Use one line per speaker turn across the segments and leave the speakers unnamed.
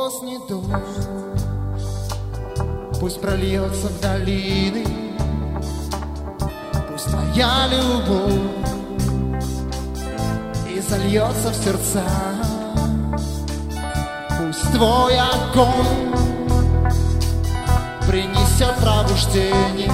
поздний дождь пусть прольется в долины, пусть твоя любовь и зальется в сердца, пусть твой огонь принесет пробуждение.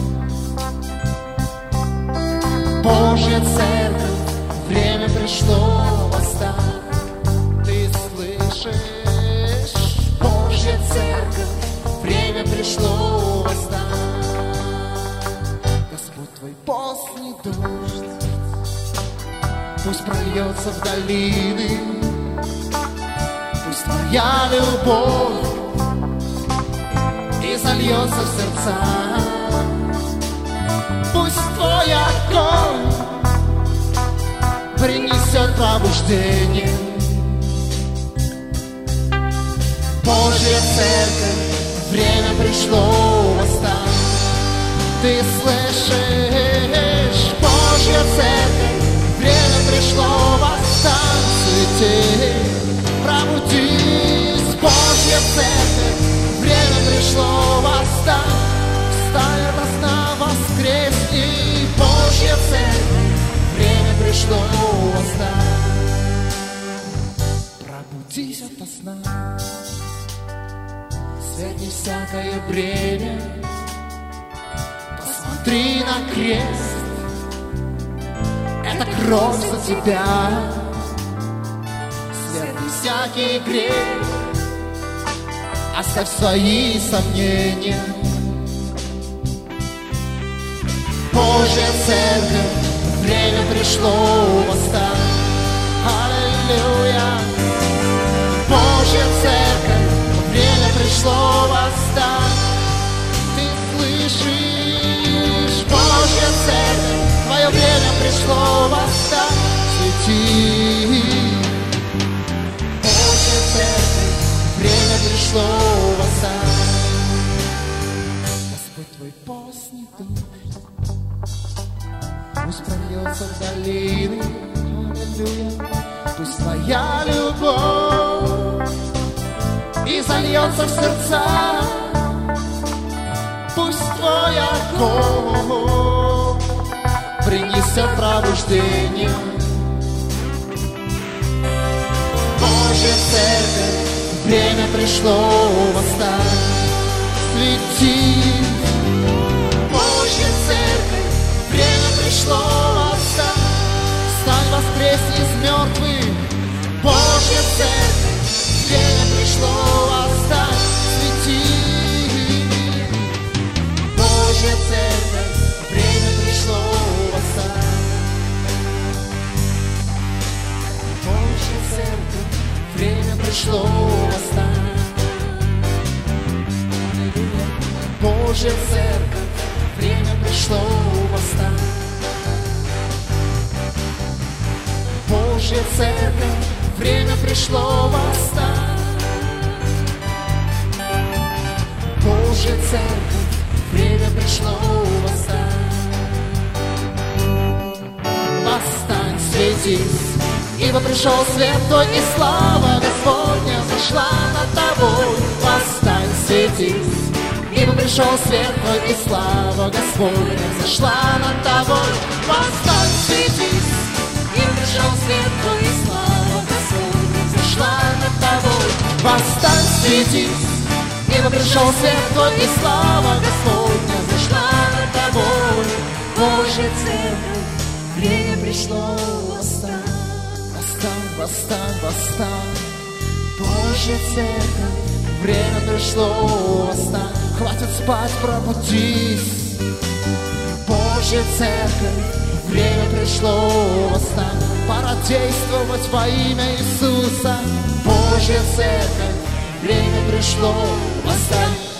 Божья церковь, время пришло восстать. Ты слышишь? Божья церковь, время пришло восстать. Господь твой поздний дождь пусть прольется в долины, пусть твоя любовь и зальется в сердца, пусть твой огонь принесет пробуждение. Божья церковь, время пришло восстать. Ты слышишь? Божья церковь, время пришло восстать. Свети, пробудись, Божья церковь, время пришло восстать. Встань ото сна, воскресни, Божья церковь, время пришло восстать. Пробудись ото сна, сверни всякое бремя, посмотри на крест, это кровь за тебя. Сверни всякий грех, оставь свои сомнения. Божья церковь, время пришло восстать. Аллилуйя. Божья церковь, время пришло восстать. Ты слышишь? Божья церковь, твое время пришло восстать. Свети. Божья церковь, время пришло восстать. Господь твой поздний дождь пусть прольется в долины, аллилуйя. Пусть твоя любовь и зальется в сердца, пусть твой огонь принесет пробуждение. Божья церковь, время пришло восстать. Свети, Божья церковь, время пришло восстать. Встань, воскресни из мертвых, Божья церковь, время пришло восстать. Свети, Божья церковь, время пришло восстать. Божья церковь, время пришло восстать. Божья церковь, время пришло восстать. Божья церковь, время пришло восстать. Божья церковь, время пришло восстать. Восстань, светись, ибо пришел свет твой, и слава Господня зашла над тобой. Восстань, светись, ибо пришел свет твой, и слава Господня зашла над тобой. Восстань, светись, ибо пришел свет твой, и слава Господня зашла над тобой. Восстань, светись, ибо пришел свет твой, и слава Господня зашла над тобой. Божья церковь, время пришло восстань. Восстань, восстань, восстань. Божья церковь, время пришло восстань. Хватит спать, пробудись. Божья церковь, время пришло восстань. Пора действовать во имя Иисуса. Божья церковь, время пришло восстань.